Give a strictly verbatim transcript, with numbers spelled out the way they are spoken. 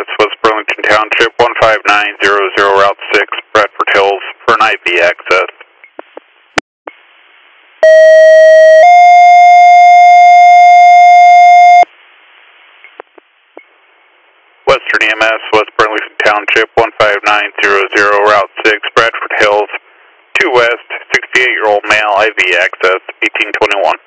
S, West Burlington Township, one five nine zero zero, Route six, Bradford Hills, for an I V access. Western E M S, West Burlington Township, one five nine zero zero, Route six, Bradford Hills, two West, sixty-eight-year-old male, I V access, eighteen twenty-one.